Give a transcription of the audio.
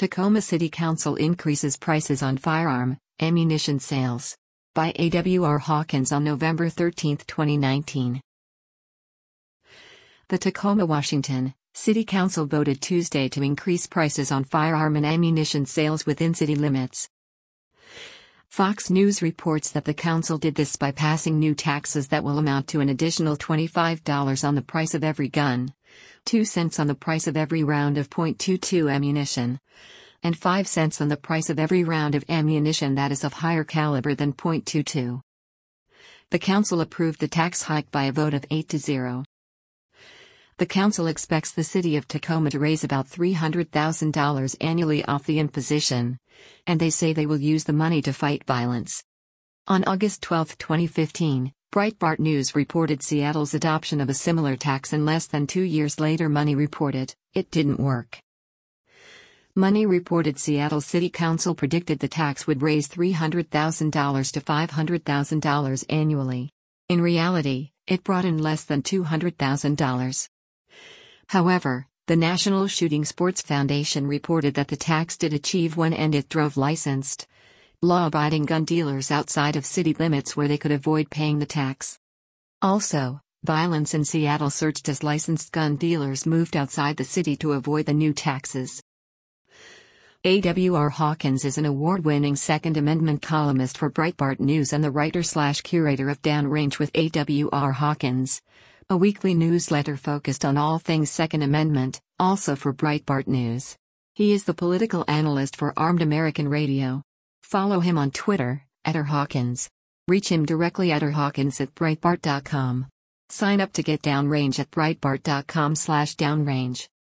Tacoma City Council increases prices on firearm, ammunition sales. By A.W.R. Hawkins on November 13, 2019. The Tacoma, Washington, City Council voted Tuesday to increase prices on firearm and ammunition sales within city limits. Fox News reports that the council did this by passing new taxes that will amount to an additional $25 on the price of every gun, 2 cents on the price of every round of .22 ammunition, and 5 cents on the price of every round of ammunition that is of higher caliber than .22. The council approved the tax hike by a vote of 8-0. The council expects the city of Tacoma to raise about $300,000 annually off the imposition, and they say they will use the money to fight violence. On August 12, 2015, Breitbart News reported Seattle's adoption of a similar tax, and less than 2 years later Money reported, it didn't work. Money reported Seattle City Council predicted the tax would raise $300,000 to $500,000 annually. In reality, it brought in less than $200,000. However, the National Shooting Sports Foundation reported that the tax did achieve one end: it drove licensed, law-abiding gun dealers outside of city limits where they could avoid paying the tax. Also, violence in Seattle surged as licensed gun dealers moved outside the city to avoid the new taxes. A.W.R. Hawkins is an award-winning Second Amendment columnist for Breitbart News and the writer/curator of Downrange with A.W.R. Hawkins, a weekly newsletter focused on all things Second Amendment, also for Breitbart News. He is the political analyst for Armed American Radio. Follow him on Twitter, @RHawkins. Reach him directly at rhawkins@breitbart.com. Sign up to get Downrange at breitbart.com/downrange.